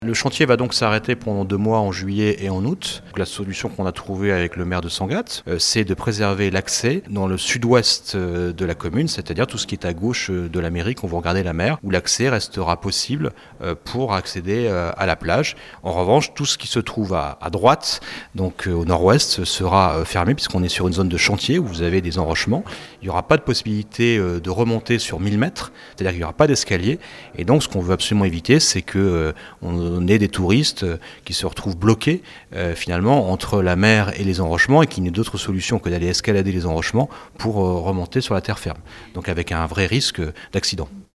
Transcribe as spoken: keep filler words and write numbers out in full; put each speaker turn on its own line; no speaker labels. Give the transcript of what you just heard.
Le chantier va donc s'arrêter pendant deux mois en juillet et en août. Donc la solution qu'on a trouvée avec le maire de Sangatte, euh, c'est de préserver l'accès dans le sud-ouest euh, de la commune, c'est-à-dire tout ce qui est à gauche euh, de la mairie quand vous regardez la mer, où l'accès restera possible euh, pour accéder euh, à la plage. En revanche, tout ce qui se trouve à, à droite, donc euh, au nord-ouest, sera euh, fermé puisqu'on est sur une zone de chantier où vous avez des enrochements. Il n'y aura pas de possibilité euh, de remonter sur mille mètres, c'est-à-dire qu'il n'y aura pas d'escalier. Et donc ce qu'on veut absolument éviter, c'est que euh, on on ait des touristes qui se retrouvent bloqués euh, finalement entre la mer et les enrochements et qu'il n'y ait d'autre solution que d'aller escalader les enrochements pour euh, remonter sur la terre ferme. Donc avec un vrai risque d'accident.